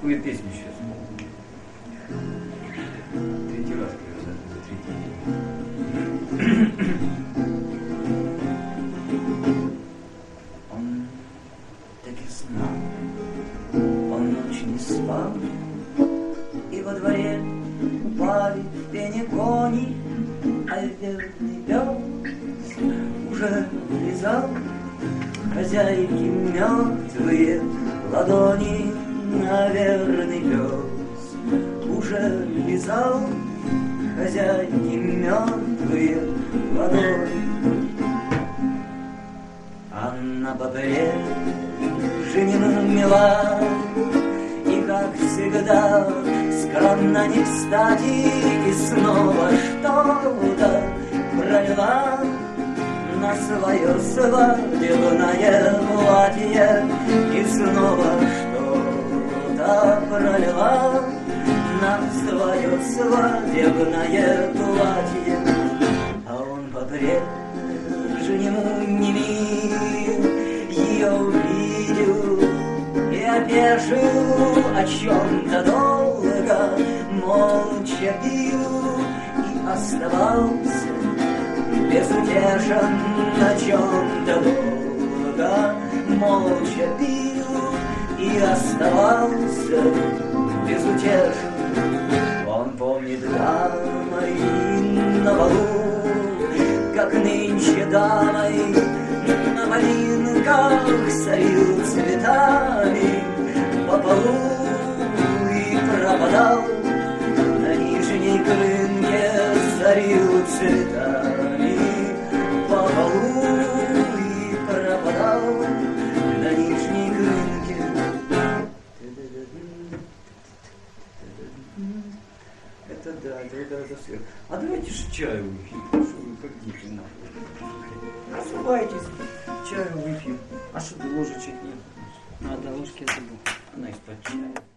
такую песню сейчас. Третий раз привез, третий день. Он так и знал, он ночь не спал, и во дворе упали в пене кони, а верный пес уже лизал хозяйки мертвые ладони. А верный пес уже лизал хозяйки мертвые ладони. А на по-прежнему мила, и как всегда скромно не кстати, и снова что-то пролила на свое свадебное платье, и снова что-то пролила на свое свадебное платье. А он по-прежнему не мил, ее увидел и опешил, о чем-то долго молча пил и оставался безутешен, о чем-то долго молча пил и оставался безутешен. Он помнит дамой на балу, как нынче дамой на малинках сорил цветами по полу и пропадал на нижней крынке, сорил цветами по полу и пропадал на нижней крынке. Это да, сверху. А давайте же чаю выпьем, что вы как дети нахуй. Осыпайтесь, чаю выпьем. А что ложечек нет? Надо ложки забыл. Она из-под чая.